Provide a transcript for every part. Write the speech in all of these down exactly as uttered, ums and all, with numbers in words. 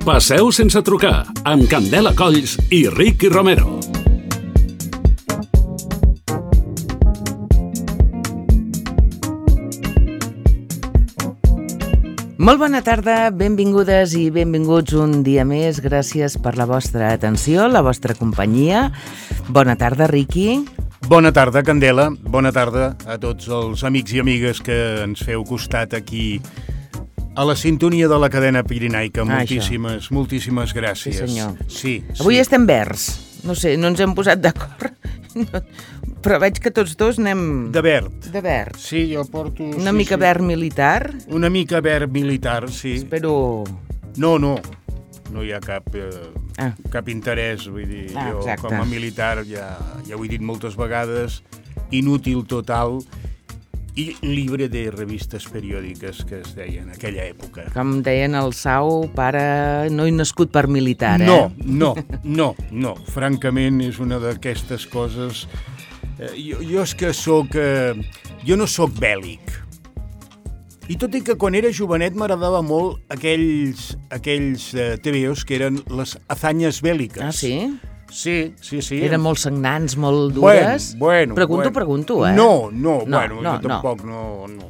Passeu sense trucar, amb Candela Colls i Ricky Romero. Molt bona tarda, benvingudes i benvinguts un dia més. Gràcies per la vostra atenció, la vostra companyia. Bona tarda, Ricky. Bona tarda, Candela. Bona tarda a tots els amics i amigues que ens feu costat aquí a la sintonia de la cadena pirinaica. Moltíssimes, ah, moltíssimes gràcies. Sí, senyor. Sí, Avui sí. estem verds. No sé, no ens hem posat d'acord. No, però veig que tots dos anem... De verd. De verd. Sí, jo porto... Una sí, mica sí. verd militar. Una mica verd militar, sí. Espero... No, no. No hi ha cap, eh, ah. cap interès. Vull dir, ah, jo exacte. com a militar, ja, ja ho he dit moltes vegades, inútil total i llibre de revistes periòdiques que es deien en aquella època. Com deien el Sau, pare no he nascut per militar, eh? No, no, no, no. Francament, és una d'aquestes coses... Eh, jo, jo és que soc... Eh, jo no soc bèl·lic. I tot i que quan era jovenet m'agradava molt aquells, aquells eh, T V Os que eren les hazañas bèl·liques. Ah, sí? Sí, sí, sí. Eren molt sagnants, molt dures? Bueno, bueno. Pregunto, bueno. pregunto, eh? No, no, no bueno, no, jo tampoc no... No,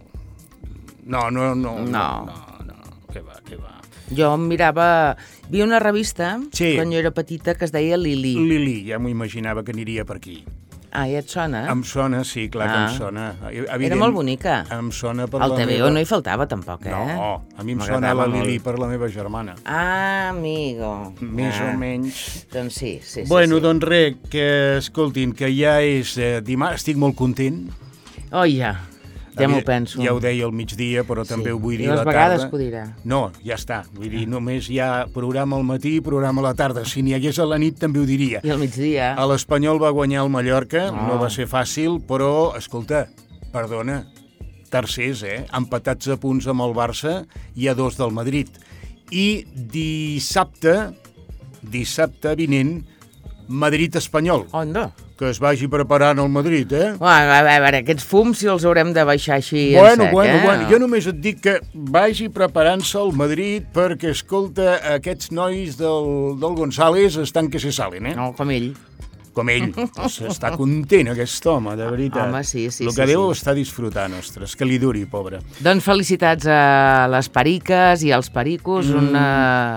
no, no, no, no, no, no, no, què va, què va. Jo em mirava... Hi havia una revista, sí. quan jo era petita, que es deia Lili. Lili, ja m'ho imaginava que aniria per aquí. Ah, ja et sona? Em sona, sí, clar ah. que em sona. Evident, era molt bonica. Em sona per el la T V O meva... no hi faltava tampoc, eh? No, a mi em sona la Lili per la meva germana. Ah, amigo. Més ah. o menys. Doncs sí, sí, sí. Bueno, sí. doncs res, que escoltin, que ja és eh, dimarts, estic molt content. Oh, ja. Ja m'ho penso. Ja ho deia al migdia, però també sí. ho vull dir a a la tarda. I les vegades que ho dirà. No, ja està. Vull dir, només hi ha programa al matí i programa a la tarda. Si n'hi hagués a la nit també ho diria. I al migdia. A l'Espanyol va guanyar el Mallorca, oh. no va ser fàcil, però, escolta, perdona, tercers, eh? Empatats a punts amb el Barça i a dos del Madrid. I dissabte, dissabte vinent, Madrid-Espanyol. Onda? Que es vagi preparant el Madrid, eh? Bueno, a veure, aquests fums si els haurem de baixar així bueno, en sec, bueno, eh? Bueno, jo només et dic que vagi preparant-se el Madrid perquè, escolta, aquests nois del, del González estan que se salen, eh? No, com ell. Com ell. Està content, aquest home, de veritat. Home, sí, sí. El que sí, deu sí. estar disfrutant, ostres, que li duri, pobre. Doncs felicitats a les periques i als pericos, mm. una...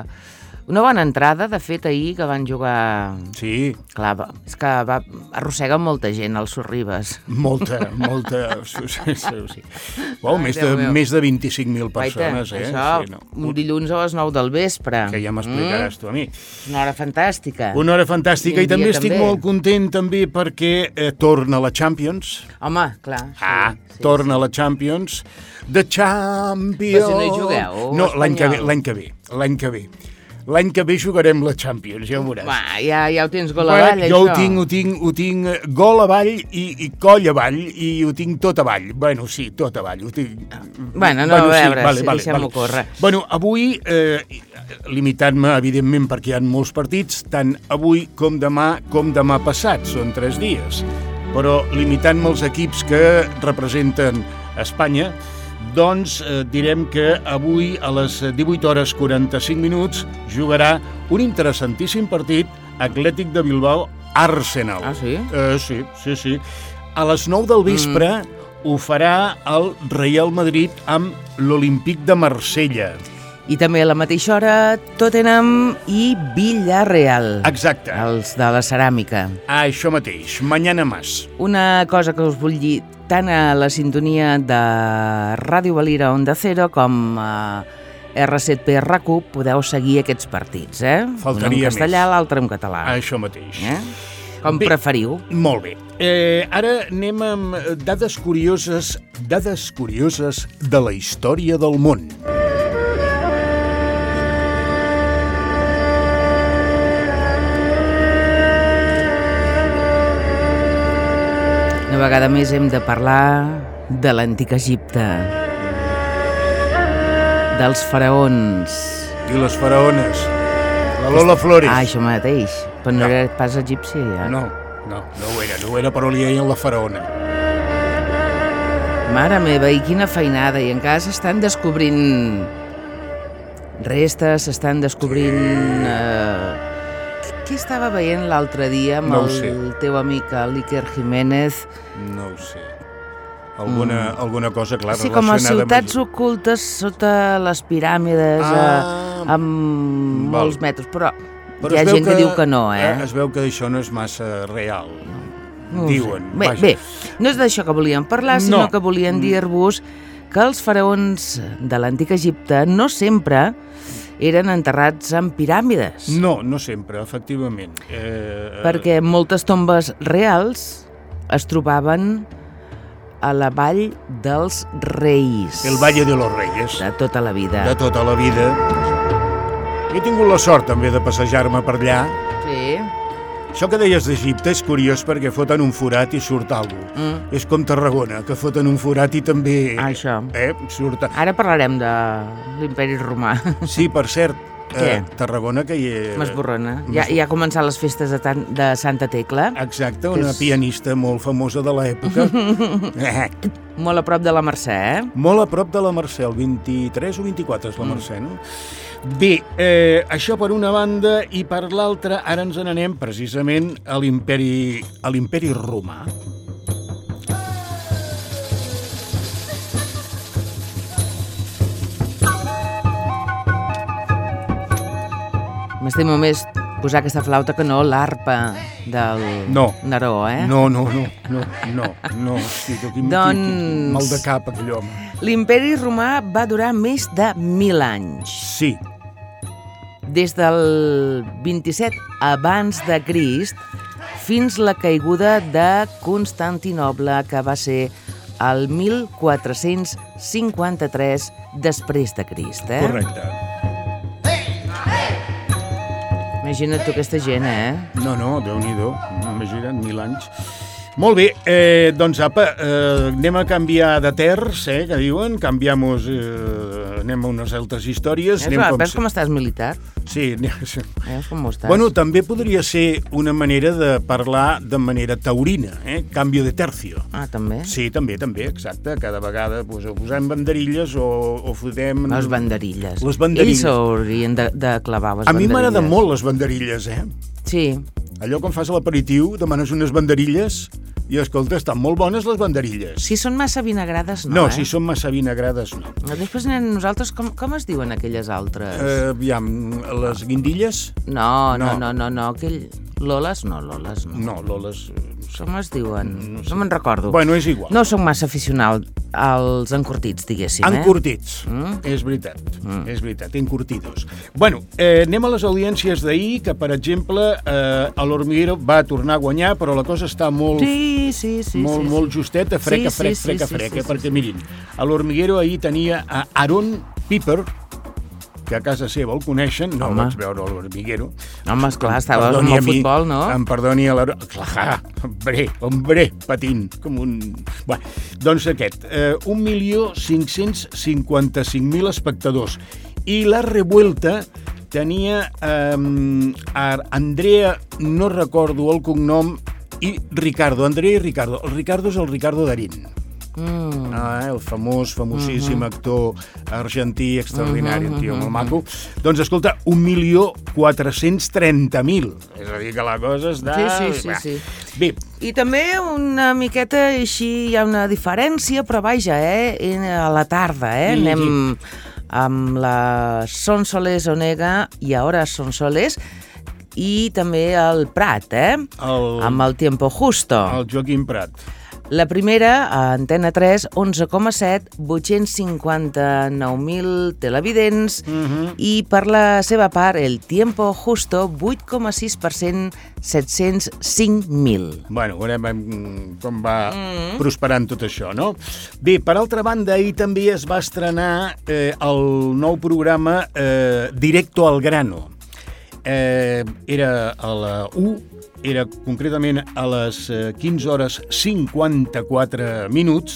Una bona entrada, de fet, ahir, que van jugar... Sí. Clar, és que va... arrossega molta gent, el Sorribes. Molta, molta... Sí, sí, sí. Wow, Ai, més, de, més de vint-i-cinc mil persones, Paita, eh? Això, sí, no. un dilluns a les nou del vespre. Que ja m'explicaràs mm. tu a mi. Una hora fantàstica. Una hora fantàstica, i, i també estic també. molt content també perquè eh, torna la Champions. Home, clar. Ah, sí, torna sí. la Champions. The Champions... Però si no hi jugueu, No, l'any que ve, l'any que ve, l'any que ve. L'any que ve jugarem la Champions, ja ho veuràs. Va, ja, ja ho tens gol avall, jo això. ho tinc, ho tinc, ho tinc gol avall i, i coll avall i ho tinc tot avall. Bueno, sí, tot avall. Ho tinc... Bueno, no, bueno, a veure, sí, vale, sí, vale, deixem-ho vale. córrer. Bueno, avui, eh, limitant-me, evidentment, perquè hi ha molts partits, tant avui com demà, com demà passat, són tres dies. Però limitant-me els equips que representen Espanya, doncs eh, direm que avui a les divuit hores quaranta-cinc minuts jugarà un interessantíssim partit Atlètic de Bilbao-Arsenal. Ah, sí? Eh, sí, sí, sí. A les nou del vespre mm. ho farà el Real Madrid amb l'Olímpic de Marsella. I també a la mateixa hora Tottenham i Villarreal. Exacte. Els de la ceràmica. Ah, això mateix, mañana más. Una cosa que us vull dir, tant a la sintonia de Ràdio Valira Onda Cero com a erre set pe erra cu podeu seguir aquests partits, eh? Faltaria un en castellà, més. L'altre en català. Ah, això mateix. Eh? Com bé, preferiu. Molt bé. Eh, ara anem amb dades curioses, dades curioses de la història del món. Una vegada més hem de parlar de l'antic Egipte, dels faraons. I les faraones. La Lola Flores. Ah, això mateix. Però no, no era pas egípcia, ja. No, no, no ho era. No ho era, però li deien la faraona. Mare meva, i quina feinada. I encara s'estan descobrint restes, s'estan descobrint... Eh... Què estava veient l'altre dia amb No ho el sé. teu amic l'Iker Jiménez? No ho sé. Alguna, mm. alguna cosa, clar, Sí, com a relacionada ciutats amb... ocultes sota les piràmides, Ah, eh, amb val. molts metres, però, Però hi ha es veu gent que, diu que no, eh? Es veu que això no és massa real. No ho Diuen, sé. Bé, vaja. bé, no és d'això que volíem parlar, sinó No. que volien dir-vos que els faraons de l'antic Egipte no sempre eren enterrats en piràmides, No, no sempre, efectivament. Eh, perquè moltes tombes reals es trobaven a la vall dels reis. El Valle de los Reyes, De tota la vida. de tota la vida. He tingut la sort també de passejar-me per allà. Sí. Això que deies d'Egipte és curiós perquè foten un forat i surt alguna cosa. Mm. És com Tarragona, que foten un forat i també... Ah, això. Eh, surt... Ara parlarem de l'imperi romà. Sí, per cert, Què? eh, Tarragona que hi... M'esborrona. Ja, ja han començat les festes de, tan, de Santa Tecla, Exacte, Que una és- pianista molt famosa de l'època. eh, molt a prop de la Mercè, eh? molt a prop de la Mercè, el vint-i-tres o vint-i-quatre és la Mm. Mercè, no? Bé, eh, això per una banda, i per l'altra, ara ens n'anem precisament a l'imperi a l'imperi romà. M'estimo més posar aquesta flauta que no l'arpa del No. Neró, eh? No, no, no, no, no, no, hosti, quin, quin, Doncs- quin mal de cap aquell home. L'imperi romà va durar més de mil anys. Sí, Des del vint-i-set abans de Crist fins la caiguda de Constantinoble, que va ser el mil quatre-cents cinquanta-tres després de Crist, eh? correcte. Imagina't tu aquesta gent, eh? No, no, Déu-n'hi-do, imagina't, mil anys. Molt bé, eh, doncs apa, eh, anem a canviar de terç, eh, que diuen, canviamos, eh, anem a unes altres històries. Veus, anem com, com... veus com estàs militar? Sí, anem... sí. Veus com ho estàs? Bueno, també podria ser una manera de parlar de manera taurina, eh? Canvio de tercio. Ah, també? Sí, també, també, exacte. Cada vegada pues, o posem banderilles o, o fotem... Les banderilles. Les banderilles. Ells haurien de, de clavar les A mi banderilles. m'agraden molt les banderilles, eh? Sí. Allò quan fas l'aperitiu, demanes unes banderilles i, escolta, estan molt bones les banderilles. Si són massa vinagrades, no, No, eh? si són massa vinagrades, no. Després anem nosaltres, com, com es diuen aquelles altres? Eh, aviam, les guindilles? No, no, no. no, no, no, aquell... Loles? No, Loles no. No, Loles... eh, Com es diuen? No No, sé. no me'n recordo. Bueno, és igual. No soc massa aficionat als encurtits, diguéssim, eh? Encurtits, Mm. és veritat, Mm. és veritat, encurtidos. Bueno, eh, anem a les audiències d'ahir, que, per exemple, eh, a l'Hormiguero va tornar a guanyar, però la cosa està molt... Sí, sí, sí. molt, sí, molt justeta, freca, Sí, sí, frec, sí, freca, sí, frec, sí, eh? sí. perquè mirin, a l'Hormiguero ahir tenia a Aaron Piper, que a casa seva el coneixen, no Home. el vaig veure a l'Hormiguero. Home, esclar, estava Perdoni amb a el mi, futbol, no? Em perdoni a l'Aaron... Clar, hombre, hombre, patint, com un... Bé, doncs aquest, eh, un milió cinc-cents cinquanta-cinc mil espectadors. I la Revuelta tenia eh, a Andrea, no recordo el cognom, i Ricardo, Andrea i Ricardo. El Ricardo és el Ricardo Darín. Mm. Ah, el famós, famosíssim Mhm. actor argentí extraordinari, un tio Mhm, molt mhm. maco. Doncs escolta, un milió quatre-cents trenta mil. És a dir, que la cosa està... Sí, sí, sí, Va. sí. Bé, I també una miqueta així, hi ha una diferència, però vaja, eh? En- a la tarda, eh? Sí, Anem amb la Sonsoles Onega i ara Sonsoles i també el Prat, eh? el, Amb el Tiempo Justo. el Joaquim Prat. La primera, a Antena tres, onze coma set, vuit-cents cinquanta-nou mil televidents, Mhm. i per la seva part, el Tiempo Justo, vuit coma sis per cent, set-cents cinc mil. Bueno, veurem em, com va Mm. prosperant tot això, no? Bé, per altra banda, ahir també es va estrenar eh, el nou programa eh, Directo al Grano. Eh, era a la u, era concretament a les eh, quinze hores cinquanta-quatre minuts,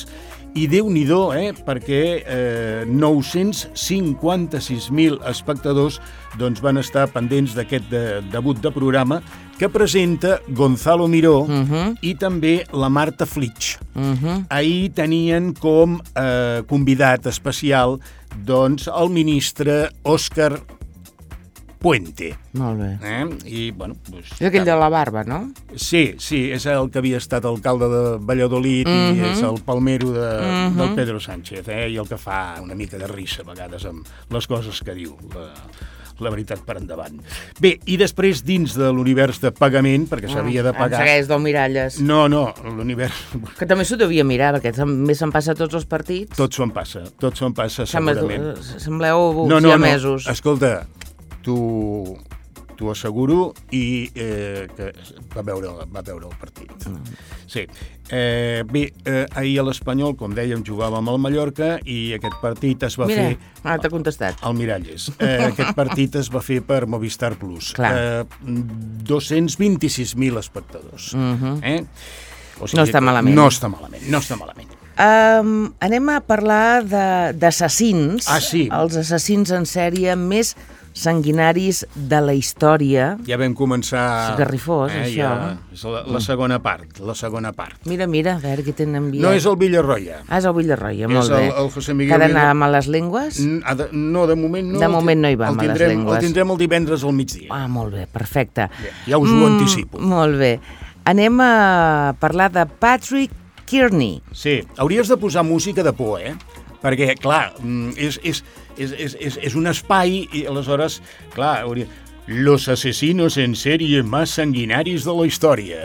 I Déu-n'hi-do, eh, perquè eh, nou-cents cinquanta-sis mil espectadors doncs, van estar pendents d'aquest de, debut de programa que presenta Gonzalo Miró uh-huh. i també la Marta Flitsch. Uh-huh. Ahir tenien com eh, convidat especial doncs, el ministre Òscar Puente. Molt bé. Eh? I, bueno, doncs, és aquell de la barba, no? Sí, sí, és el que havia estat alcalde de Valladolid uh-huh. i és el palmero de, uh-huh. del Pedro Sánchez, eh? I el que fa una mica de risa a vegades amb les coses que diu, la, la veritat per endavant. Bé, i després dins de l'univers de pagament, perquè uh, s'havia de pagar... Em segueix del Miralles. No, no, l'univers... Que també s'ho devia mirar, perquè també se'n passa a tots els partits. Tot s'ho en passa, tot s'ho en passa, segurament. Sembleu no, no, siamesos. No, escolta, t'ho t'ho asseguro i eh, que va veure, va veure el partit. Mm. Sí. Eh, bé, eh, ahir a l'Espanyol, com dèiem, jugàvem al Mallorca i aquest partit es va Mira, fer... Mira, t'ha contestat. Al Miralles. Eh, aquest partit es va fer per Movistar Plus. Clar. Eh, dos-cents vint-i-sis mil espectadors. Mm-hmm. eh? O sigui, no està malament. No està malament, no està malament. Um, anem a parlar d'assassins. Ah, sí. Els assassins en sèrie més sanguinaris de la història. Ja vam començar... Garrifós, eh, això. Ja, és la, la segona part, la segona part. Mira, mira, a veure què tenen enviat. No és el Villarroya. Ah, és el Villarroya, molt és el, bé. el José Miguel. Que ha d'anar Villar... a males llengües? De, no, de moment no. De moment no hi va a males llengües. El tindrem el divendres al migdia. Ah, molt bé, perfecte. Ja, ja us ho mm, anticipo. Molt bé. Anem a parlar de Patrick Kearney. Sí, hauries de posar música de por, eh? Perquè, clar, és, és, és, és, és, és un espai i aleshores, clar, hauria... Los asesinos en sèrie més sanguinaris de la història.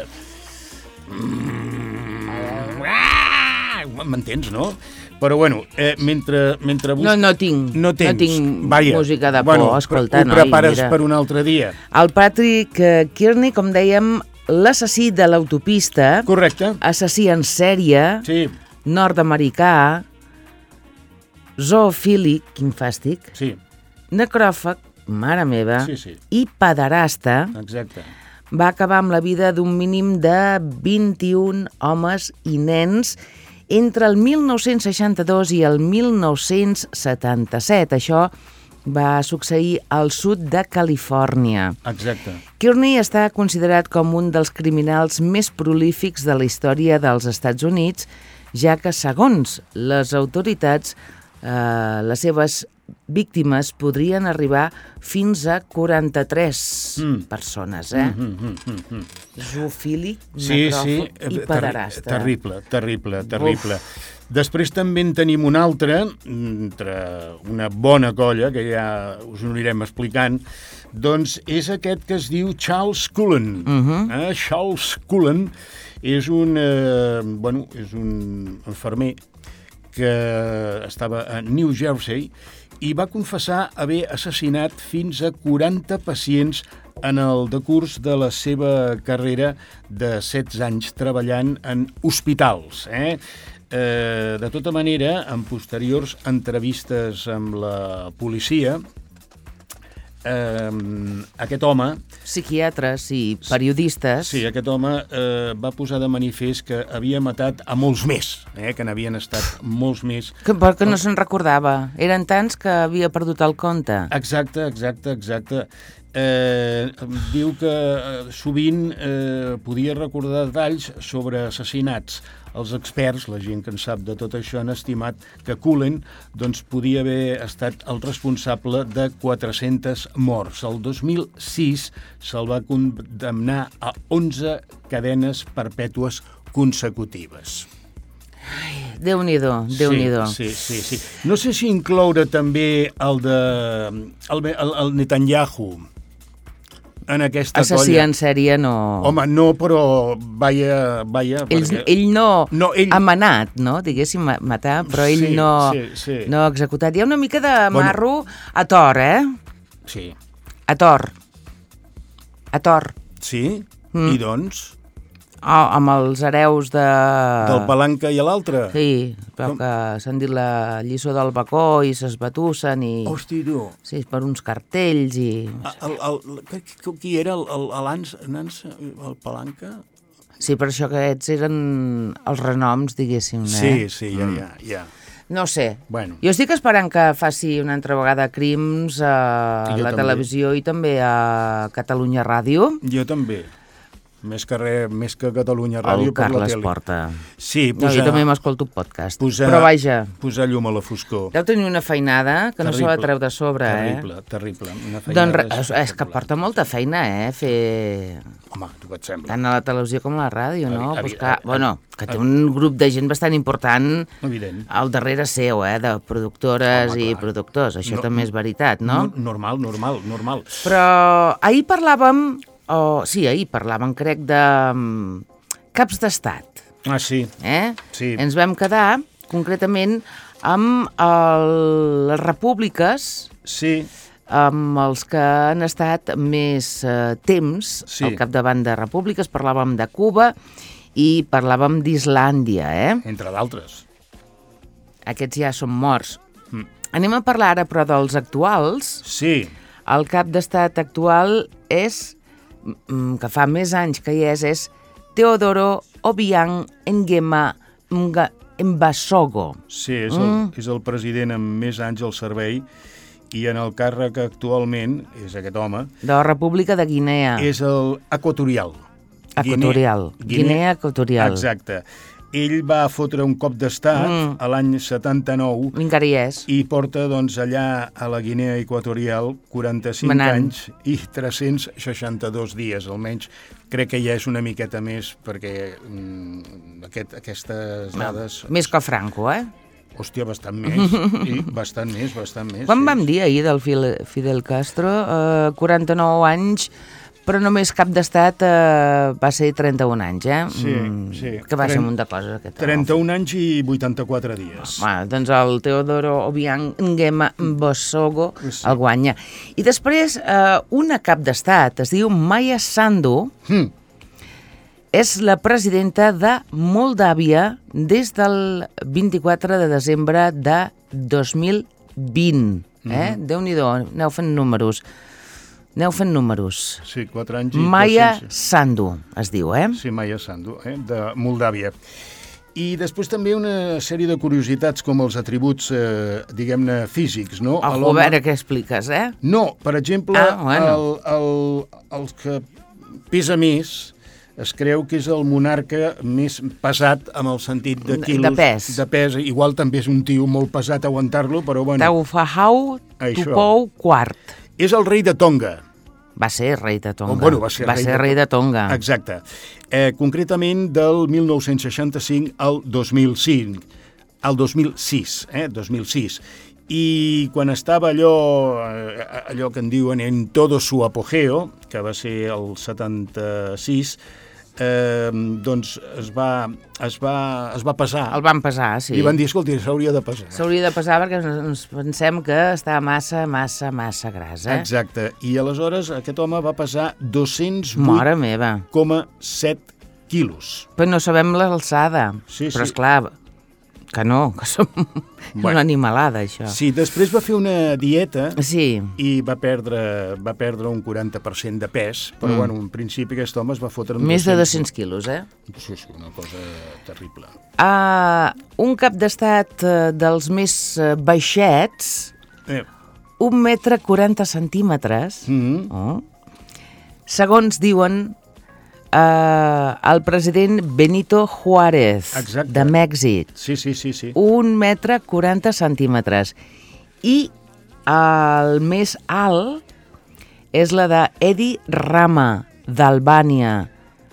M'entens, no? Però, bueno, eh, mentre... mentre bus... No, no tinc, no, tens. no tinc Vaja, música de por, bueno, escolta, ho noi, prepares mira. Per un altre dia. El Patrick Kearney, com dèiem, l'assassí de l'autopista. Correcte. Assassí en sèrie. Sí. Nord-americà. Zoofílic, quin fàstic. Sí. Necròfag, mare meva. Sí, sí. I pederasta. Exacte. Va acabar amb la vida d'un mínim de vint-i-un homes i nens entre el mil nou-cents seixanta-dos i el mil nou-cents setanta-set. Això va succeir al sud de Califòrnia. Exacte. Kearney està considerat com un dels criminals més prolífics de la història dels Estats Units, ja que, segons les autoritats, eh, les seves víctimes podrien arribar fins a quaranta-tres mm. persones, eh? Mm, mm, mm, mm. Zoofílic, sí, necròfag sí, i pederasta. Ter terrible, terrible, terrible. Uf. Després també en tenim un altre, entre una bona colla, que ja us ho anirem explicant, doncs és aquest que es diu Charles Cullen. Uh-huh. eh? Charles Cullen és un, eh, bueno, és un infermer que estava a New Jersey i va confessar haver assassinat fins a quaranta pacients en el decurs de la seva carrera de setze anys treballant en hospitals. Eh? Eh, de tota manera, en posteriors entrevistes amb la policia, eh, aquest home... Psiquiatres i periodistes... Sí, aquest home eh, va posar de manifest que havia matat a molts més, eh, que n'havien estat molts més. Que, però que no se'n recordava. Eren tants que havia perdut el compte. Exacte, exacte, exacte. Eh, diu que eh, sovint eh, podia recordar detalls sobre assassinats. Els experts, la gent que en sap de tot això, han estimat que Cullen doncs, podia haver estat el responsable de quatre-centes morts. El dos mil sis se'l va condemnar a onze cadenes perpètues consecutives. Ai, Déu-n'hi-do, Déu-n'hi-do. Sí, sí, sí, sí. No sé si incloure també el de el, el, el Netanyahu en aquesta assassí colla. En sèrie no... Home, no, però vaya... vaya ell, perquè... ell no, no ell... ha manat, no? Diguéssim, matar, però ell sí, no, sí, sí. no ha executat. Hi ha una mica de bueno, marro a Tor, eh? Sí. A Tor. A Tor. Sí? Mm. I doncs? Oh, amb els hereus de... Del Palanca i l'altre? Sí, però Com? que s'han dit la lliçó del bacó i s'esbatussen i... Hosti, tu. Sí, per uns cartells i... El, el, el, qui era el, el, el Nans, el Palanca? Sí, per això que aquests eren els renoms, diguéssim, eh? Sí, sí, ja, ja, ja. No sé. Bueno. Jo estic esperant que faci una altra vegada Crims a Jo la també. televisió i també a Catalunya Ràdio. Jo també. Més que res, més que Catalunya Ràdio El per la Carles tele. Porta. Sí, No, posar, jo també m'escolto podcast. posar, Però vaja, posar llum a la foscor. deu tenir una feinada que no se la Terrible, treu de sobre, Terrible, eh? terrible. Una feinada Doncs re- és, és que espectacular. porta molta feina, eh? Fer Home, tu què et sembla? tant a la televisió com a la ràdio, no? Evi- Pues evi- que, evi- bueno, que té un grup de gent bastant important Evident. al darrere seu, eh? De productores Home, i clar. productors. Això No- també és veritat, no? Normal, normal, normal. Però ahir parlàvem, o sí, ahir parlàvem, crec, de mm, caps d'estat, Ah, sí. eh? Sí. Ens vam quedar, concretament, amb el, les repúbliques, Sí, amb els que han estat més eh, temps Sí. al capdavant de repúbliques. Parlàvem de Cuba i parlàvem d'Islàndia, eh? entre d'altres. Aquests ja són morts. Mm. Anem a parlar ara, però, dels actuals. Sí, El cap d'estat actual és, mm, que fa més anys que hi és, és Teodoro Obiang Nguema Mga- Mbasogo. sí, és el, Mm. és el president amb més anys al servei i en el càrrec actualment, és aquest home, De la República de Guinea. és el equatorial. Equatorial. Guinea Equatorial. Exacte. Ell va fotre un cop d'estat Mm. a l'any setanta-nou Encara hi és. i porta doncs, allà a la Guinea Equatorial quaranta-cinc Manant. anys i tres-cents seixanta-dos dies, almenys. Crec que ja és una miqueta més perquè mm, aquest, aquestes dades... Més que Franco, eh? Hòstia, bastant més. I bastant més, bastant més. Quan sí. vam dir ahir del Fidel, Fidel Castro? Eh, quaranta-nou anys, però només cap d'estat eh, va ser trenta-un anys, eh? Sí, sí. Que va ser Tren- un munt de coses, aquest home. trenta-un anys i vuitanta-quatre dies. Bueno, doncs el Teodoro Obiang Nguema Mbasogo Sí. el guanya. I després, eh, una cap d'estat, es diu Maya Sandu, Hm. és la presidenta de Moldàvia des del vint-i-quatre de desembre de dos mil vint. Eh? Mhm. Déu-n'hi-do, aneu fent números. Aneu fent números. Sí, quatre anys i... Maya dos-cents. Sandu, es diu, eh? Sí, Maya Sandu, eh, de Moldàvia. I després també una sèrie de curiositats com els atributs, eh, diguem-ne, físics, no? El A l'home- govern que expliques, eh? No, per exemple, Ah, bueno. el, el, el que pesa més es creu que és el monarca més pesat amb el sentit de De- quilos. de pes. De pes. Igual també és un tio molt pesat aguantar-lo, però bueno. Taufahau Això. Tupou quart. És el rei de Tonga. Va ser rei de Tonga. Oh, bueno, va ser va rei ser de rei de Tonga. Exacte. Eh, concretament del mil nou-cents seixanta-cinc al dos mil cinc, al dos mil sis, eh, dos mil sis. I quan estava allò, eh, allò que en diuen en todo su apogeo, que va ser el setanta-sis, eh, doncs es va, es va, es va pesar. El van pesar, sí. I van dir, escolti, s'hauria de pesar. S'hauria de pesar perquè ens- ens pensem que està massa, massa, massa gras, eh? Exacte. I aleshores aquest home va pesar dos-cents Mare vuit meva. coma set quilos. Però no sabem l'alçada. Sí, Però sí. esclar, que no, que som Bueno. una animalada, això. Sí, després va fer una dieta Sí. i va perdre, va perdre un quaranta per cent de pes, però Mm. bueno, en principi aquest home es va fotre... amb Més de dos-cents quilos, eh? Sí, sí, una cosa terrible. Uh, un cap d'estat uh, dels més uh, baixets, Eh, un metre quaranta centímetres, mm, oh. segons diuen uh, el president Benito Juárez, Exacte. de Mèxic. sí, sí, sí, sí. Un metre quaranta centímetres. I el més alt és la de Edi Rama, d'Albània.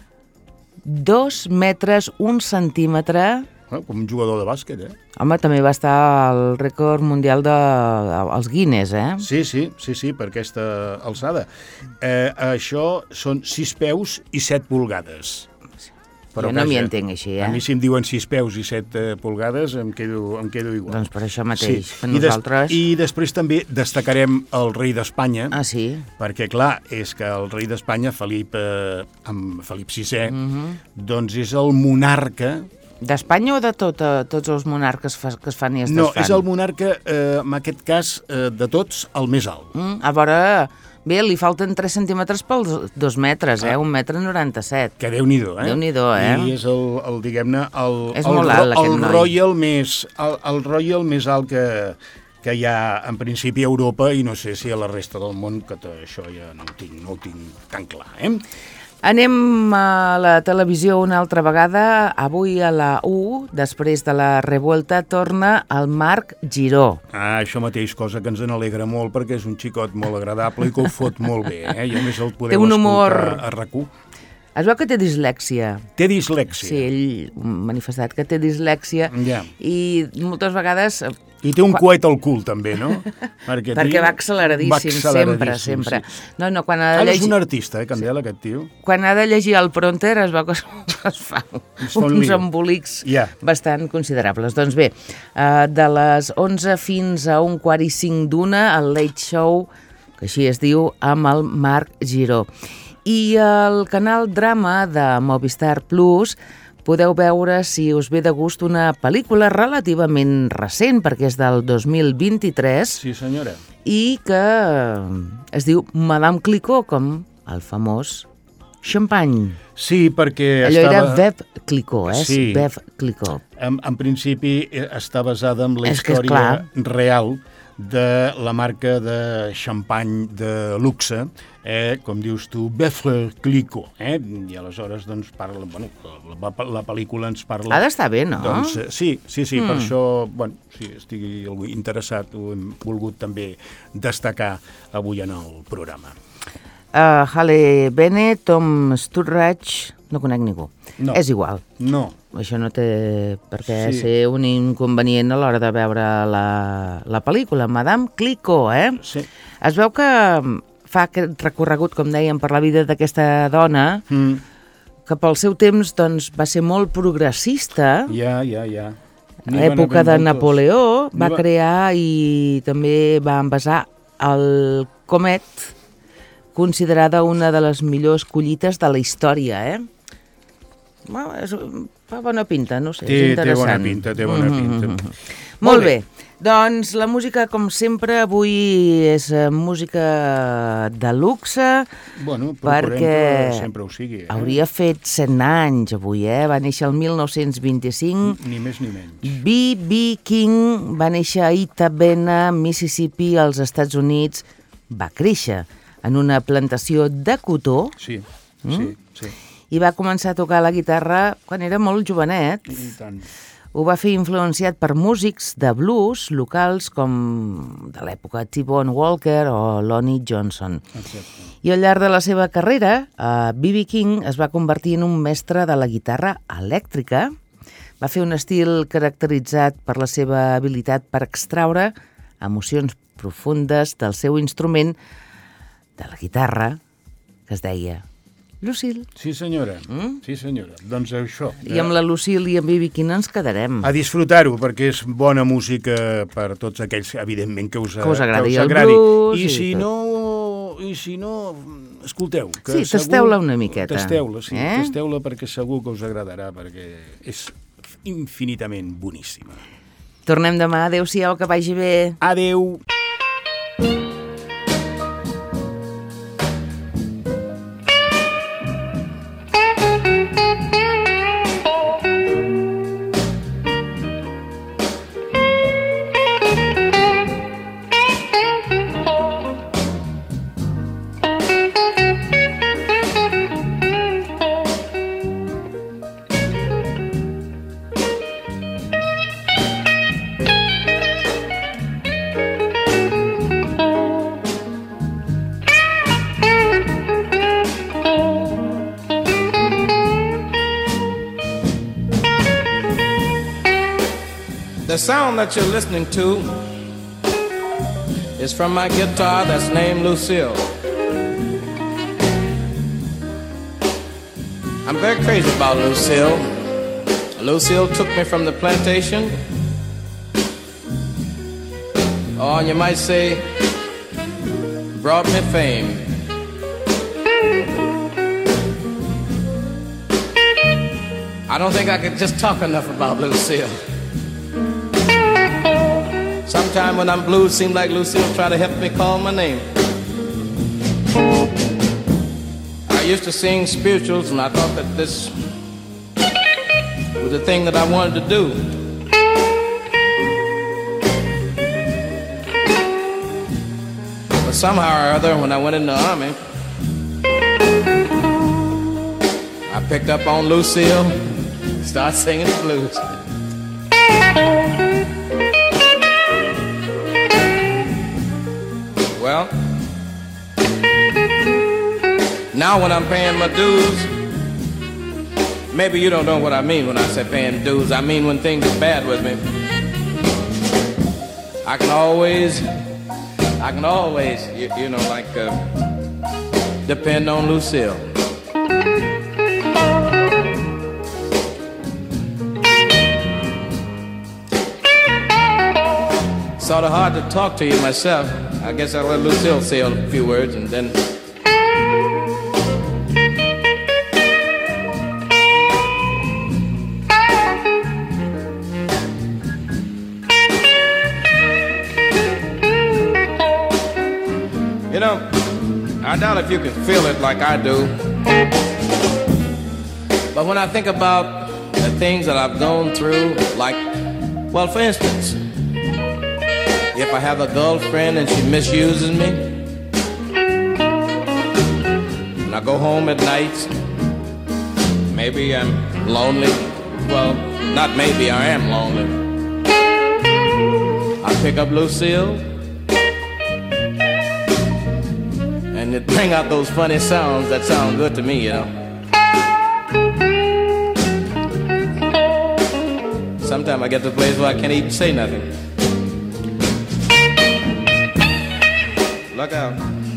Dos metres, un centímetre. Eh, com un jugador de bàsquet, eh? Home, també va estar al rècord mundial dels Guinness, eh? Sí, sí, sí, sí, per aquesta alçada. Eh, això són sis peus i set pulgades. Jo no m'hi entenc així, eh? A mi si em diuen sis peus i set eh, pulgades em quedo, em quedo igual. Doncs per això mateix, que I, des, nosaltres... I després també destacarem el rei d'Espanya, Ah, sí? perquè clar, és que el rei d'Espanya, Felip, eh, amb Felip sisè, Mm -hmm. doncs és el monarca... D'Espanya o de tot, eh, tots els monarques fa, que es fan i es No, desfan? és el monarca, eh, en aquest cas, eh, de tots, el més alt. Mm, a veure, Bé, li falten tres centímetres pels dos metres, eh? Un metre noranta-set. Que Déu-n'hi-do, eh? Déu-n'hi-do, eh? I és el, el diguem-ne, el, és el, molt alt, el, aquest el noi. Royal més, el, el Royal més alt que, que hi ha, en principi, a Europa, i no sé si a la resta del món, que això ja no ho tinc, no ho tinc tan clar, eh? Anem a la televisió una altra vegada. Avui a la u, després de la revuelta, torna el Marc Giró. Ah, això mateix, cosa que ens n'alegra molt, perquè és un xicot molt agradable i que ho fot molt bé, eh? I a més el podeu Té un humor... escoltar a RAC u. Es veu que té dislèxia. Té dislèxia. Sí, ell ha manifestat que té dislèxia Ja. i moltes vegades... I té un coet al cul, també, no? Perquè, Perquè va acceleradíssim, va acceleradíssim, sempre, sempre. Sí. No, no, quan ha de Ah, llegir... és un artista, eh, Candela, sí. Aquest tio. Quan ha de llegir el prompter es veu que es, es fa Es fa un uns lío. embolics Ja. bastant considerables. Doncs bé, eh, de les onze fins a un quart i cinc d'una, el Late Show, que així es diu, amb el Marc Giró. I el canal Drama de Movistar Plus podeu veure, si us ve de gust, una pel·lícula relativament recent, perquè és del dos mil vint-i-tres, Sí, senyora. i que es diu Madame Clicquot, com el famós Champagne. Sí, perquè Allò estava... era Veuve Clicquot, eh? Sí. Veuve Clicquot. En, en principi eh, està basada en la És que és història real de la marca de xampany de luxe, eh, com dius tu, Veuve Clicquot, eh? I aleshores doncs parla, bueno, la, la pel·lícula ens parla... Ha d'estar bé, no? Doncs, eh, sí, sí, sí, mm. per Mm. això, bueno, si estigui algú interessat, ho hem volgut també destacar avui en el programa. Uh, Halle Bennett, Tom Sturridge, no conec ningú. No. És igual. No. Això no té per què Sí. ser un inconvenient a l'hora de veure la, la pel·lícula. Madame Clicquot, eh? Sí. Es veu que fa aquest recorregut, com dèiem, per la vida d'aquesta dona, Mm. que pel seu temps doncs, va ser molt progressista. Ja, ja, ja. A l'època de Napoleó va va- crear i també va envasar el Comet, considerada una de les millors collites de la història, eh? Bueno, és, fa bona pinta, no sé, Té, és té interessant. bona pinta, té bona pinta. Mm -hmm. Molt bé. Doncs la música, com sempre, avui és eh, música de luxe, Bueno, procurem perquè que sempre ho sigui. Eh? hauria fet cent anys avui, eh? Va néixer el mil nou-cents vint-i-cinc. Ni més ni menys. B B King va néixer a Itabena, Mississippi, als Estats Units. Va créixer en una plantació de cotó Sí, Mm? sí, sí. i va començar a tocar la guitarra quan era molt jovenet. I tant. Ho va fer influenciat per músics de blues locals com de l'època T-Bone Walker o Lonnie Johnson. Exacte. I al llarg de la seva carrera, B B King es va convertir en un mestre de la guitarra elèctrica. Va fer un estil caracteritzat per la seva habilitat per extraure emocions profundes del seu instrument, de la guitarra, que es deia Lucille. Sí, senyora. Mm? Sí, senyora. Doncs això. I amb la Lucille i amb B B King ens quedarem. A disfrutar-ho, perquè és bona música per tots aquells, evidentment, que us, Que us agradi que us el agradi. blues I i si tot. no... I si no, escolteu. Que Sí, segur- tasteu-la una miqueta. Tasteu-la, sí. Eh? Tasteu-la perquè segur que us agradarà, perquè és infinitament boníssima. Tornem demà. Adéu-siau, que vagi bé. Adeu! The sound that you're listening to is from my guitar that's named Lucille. I'm very crazy about Lucille. Lucille took me from the plantation, or you might say, brought me fame. I don't think I could just talk enough about Lucille. Sometime when I'm blue, it seems like Lucille try to help me call my name. I used to sing spirituals, and I thought that this was the thing that I wanted to do. But somehow or other, when I went in the army, I picked up on Lucille, started singing the blues. Well, now when I'm paying my dues, maybe you don't know what I mean when I say paying dues. I mean when things are bad with me, I can always, I can always, you, you know, like uh, depend on Lucille. Sort of hard to talk to you myself. I guess I'll let Lucille say a few words and then. You know, I doubt if you can feel it like I do. But when I think about the things that I've gone through, like, well, for instance, if I have a girlfriend and she misuses me, and I go home at night, maybe I'm lonely. Well, not maybe, I am lonely. I pick up Lucille, and it bring out those funny sounds that sound good to me, you know. Sometimes I get to a place where I can't even say nothing. Look out.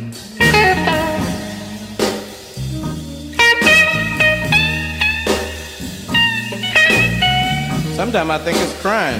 Sometimes I think it's crime.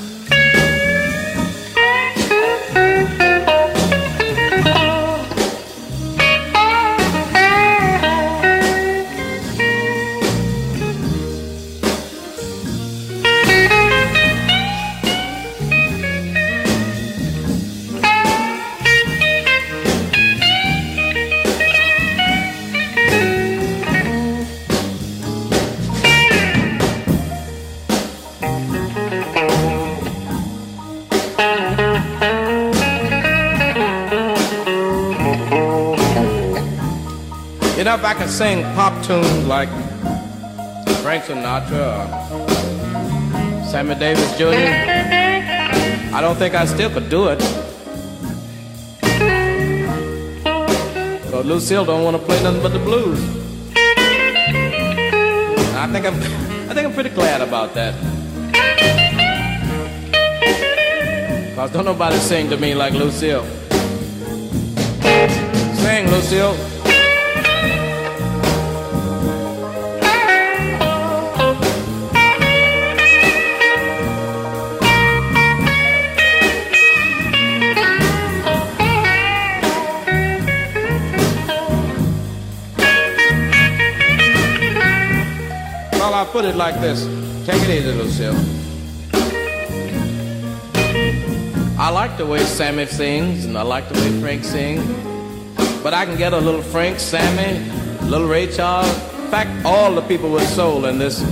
You know, if I could sing pop tunes like Frank Sinatra or Sammy Davis Junior, I don't think I still could do it. But Lucille don't want to play nothing but the blues. I think I'm, I think I'm pretty glad about that. Cause don't nobody sing to me like Lucille. Sing, Lucille. I'll put it like this. Take it easy, Lucille. I like the way Sammy sings, and I like the way Frank sings. But I can get a little Frank, Sammy, a little Ray Charles. In fact, all the people with soul in this.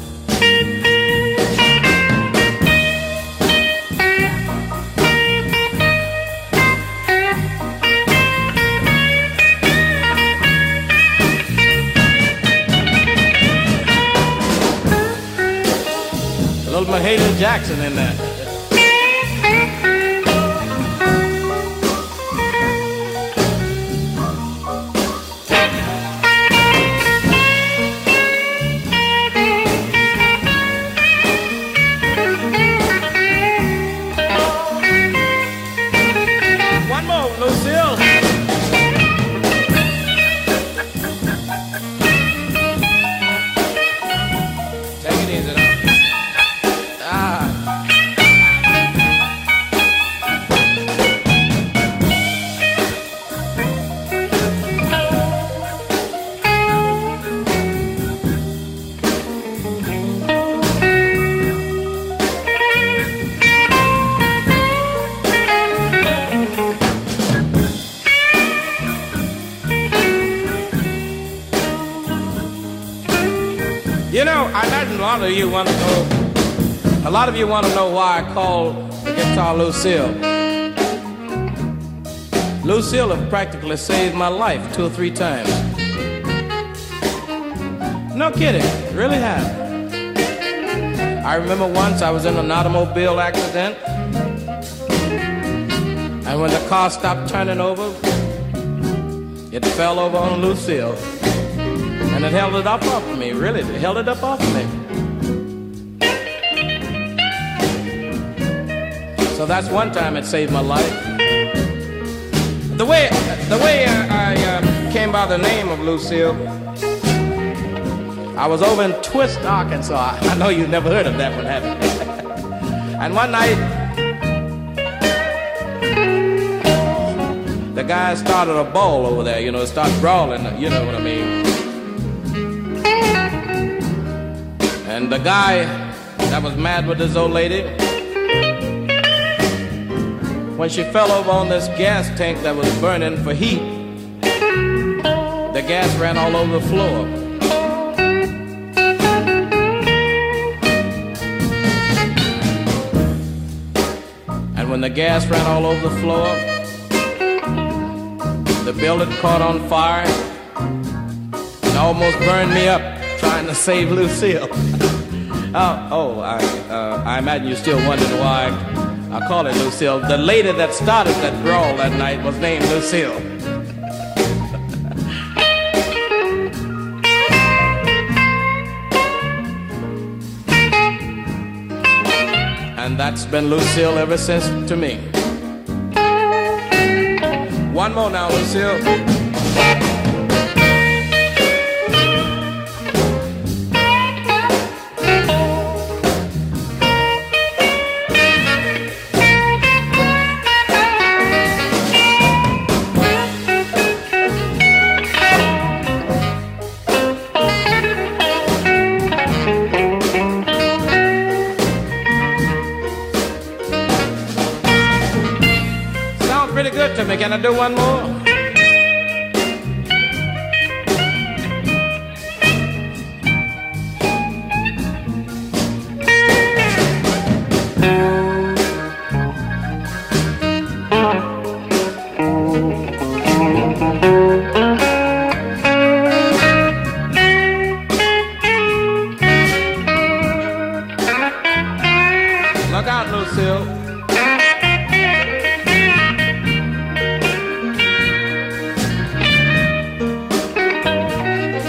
Little Mahalia Jackson in there. One more, Lucille. Take it easy now. Ah. You know, I imagine a lot of you want to know, a lot of you want to know why I call the guitar Lucille. Lucille have practically saved my life two or three times. No kidding, really have. I remember once I was in an automobile accident, and when the car stopped turning over, it fell over on Lucille. And it held it up off of me, really, it held it up off of me. So that's one time it saved my life. The way, the way I, I uh, came by the name of Lucille, I was over in Twist, Arkansas. I know you've never heard of that one, have you? And one night, the guy started a ball over there, you know, started brawling, you know what I mean. And the guy that was mad with this old lady, when she fell over on this gas tank that was burning for heat, the gas ran all over the floor. And when the gas ran all over the floor, the building caught on fire and almost burned me up trying to save Lucille. oh, oh I, uh, I imagine you're still wondering why I call it Lucille. The lady that started that brawl that night was named Lucille. And that's been Lucille ever since to me. One more now, Lucille. Can I do one more? Look out, Lucille.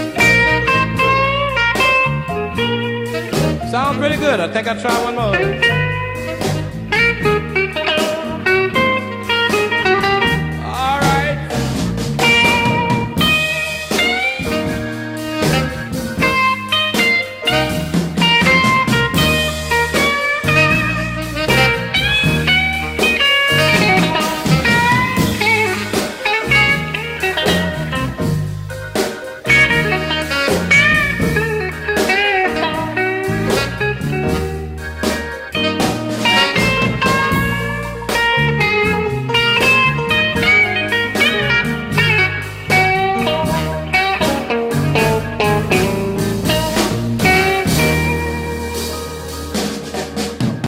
Sounds pretty good. I think I'll try one more.